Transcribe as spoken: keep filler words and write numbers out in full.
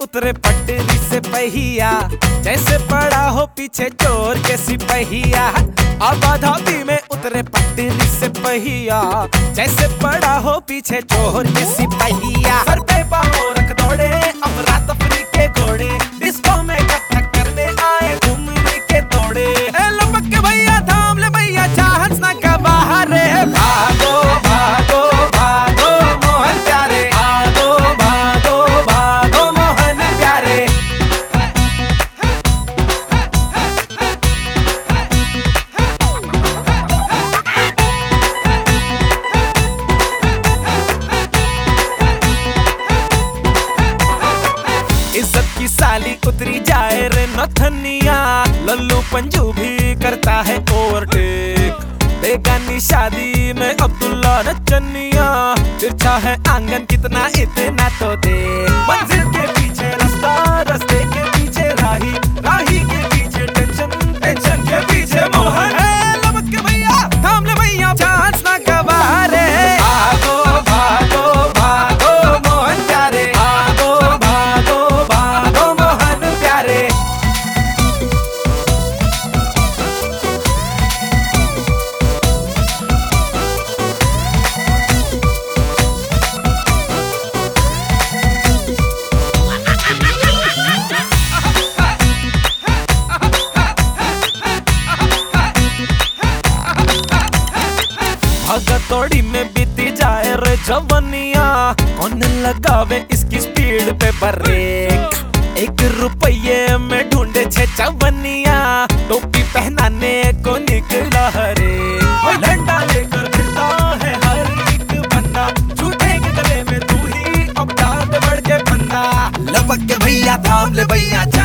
उतरे पटरी से पहिया, जैसे पड़ा हो पीछे चोर के सिपहिया। अब धोबी में उतरे पटरी से पहिया, जैसे पड़ा हो पीछे चोर के सिपहिया। सर पे पाँव रख दौड़े अफरा तफरी के घोड़े, डिस्को में कथक करने आए घूमने के तोड़े। लपक के भैया थाम ले भैया, चाहत ना का बाहर है। भागो भागो भागो मोहन प्यारे, भागो भागो भागो मोहन प्यारे। इज्जत की साली उतरी जाए रे नथनिया, लल्लू पंजू भी करता है ओवरटेक। बेगानी शादी में अब्दुल्ला नचनिया, तिरछा है आंगन कितना इतना तो देख। मंजिल के पीछे रास्ता, रास्ते के पीछे राही, राही के पीछे टेंशन, टेंशन के पीछे मोहन। लपक के भैया थाम ले भैया, चांस ना गवारे। भागो भागो भागो मोहन प्यारे, भागो भागो भागो मोहन प्यारे। भगतोड़ी में बीती जाए रे जवनिया, कौन लगावे इसकी स्पीड पे ब्रेक। एक रुपये में ढूंढे छे चवनिया, टोपी पहनाने को निकला हरे। डंडा लेकर फिरता है हर एक बंदा, झूठे के गले में तू ही अब दांत बढ़ के बंदा। लपक के भैया थाम ले भैया।